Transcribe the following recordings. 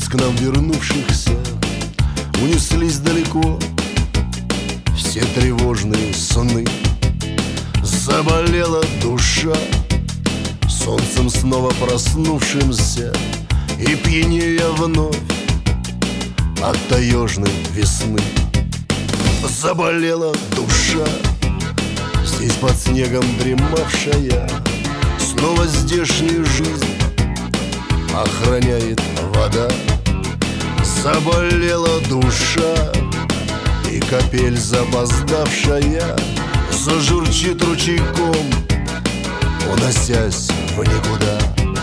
Из к нам вернувшихся унеслись далеко все тревожные сны. Заболела душа солнцем снова проснувшимся, и пьянея вновь от таежной весны. Заболела душа, здесь под снегом дремавшая, снова здешнюю жизнь охраняет вода. Заболела душа, и капель запоздавшая зажурчит ручейком, уносясь в никуда.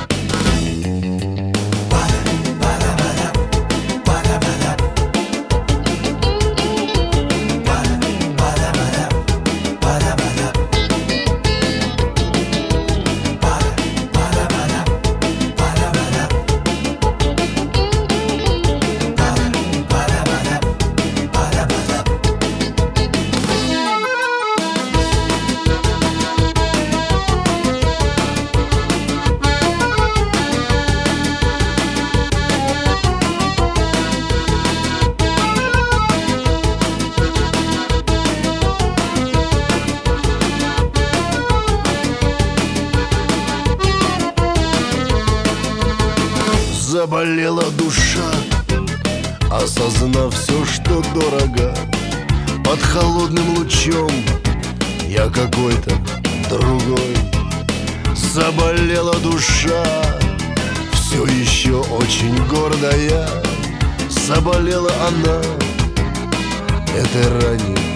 Заболела душа, осознав все, что дорого. Под холодным лучом я какой-то другой. Заболела душа, все еще очень гордая. Заболела она этой ранней